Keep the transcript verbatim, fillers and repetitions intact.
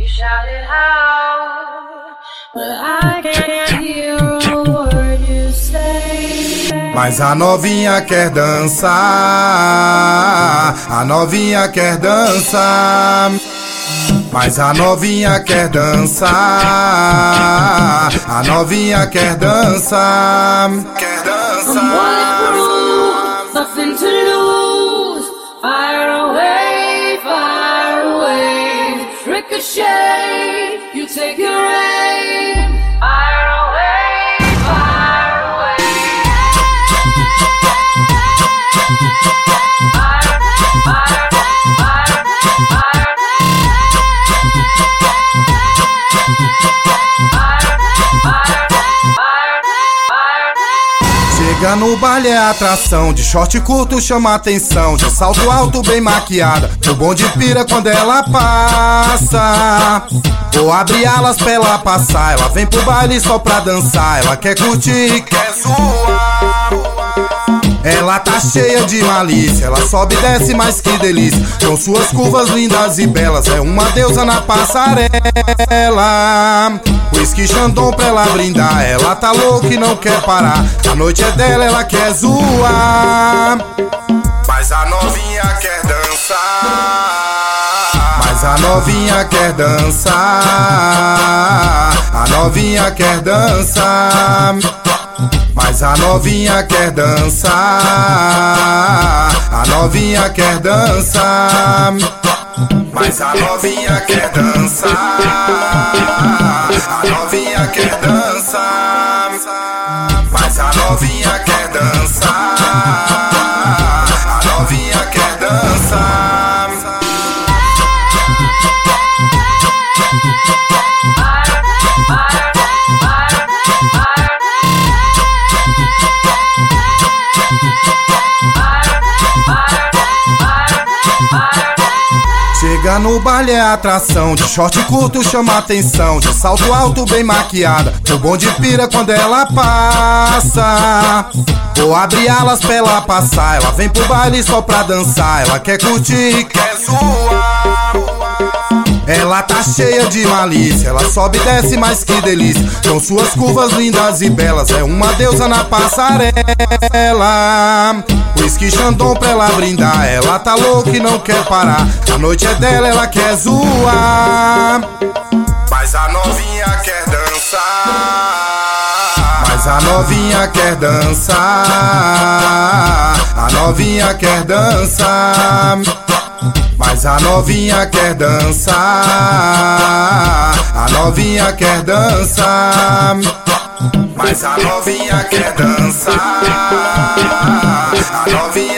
shouted out, but I can't hear a word you say. Mas a novinha quer dançar, a novinha quer dançar. Mas a novinha quer dançar, a novinha quer dançar. Quer dançar. Nothing to lose. Fire away, fire away. Ricochet, you take your aim. Fire away, fire away. Fire, fire, fire, fire. Chega no baile é atração, de short curto chama atenção, de salto alto bem maquiada, o bonde pira quando ela passa. Vou abrir alas pra ela passar, ela vem pro baile só pra dançar, ela quer curtir e quer zoar. Ela tá cheia de malícia, ela sobe e desce, mas que delícia. Com suas curvas lindas e belas, é uma deusa na passarela. Whisky Chandon pra ela brindar, ela tá louca e não quer parar. A noite é dela, ela quer zoar. Mas a novinha quer dançar. Mas a novinha quer dançar. A novinha quer dançar. Mas a novinha quer dançar, a novinha quer dançar. Mas a novinha quer dançar, a novinha quer dançar. Mas a novinha quer dançar, a novinha quer dançar. Chega no baile é atração, de short curto chama atenção, de salto alto bem maquiada, o bonde pira quando ela passa. Vou abrir alas pra ela passar, ela vem pro baile só pra dançar, ela quer curtir e quer zoar. Ela tá cheia de malícia, ela sobe e desce, mas que delícia. Com suas curvas lindas e belas, é uma deusa na passarela. Whisky Chandon pra ela brindar, ela tá louca e não quer parar. A noite é dela, ela quer zoar. Mas a novinha quer dançar. Mas a novinha quer dançar. A novinha quer dançar. Mas a novinha quer dançar, a novinha quer dançar. Mas a novinha quer dançar, a novinha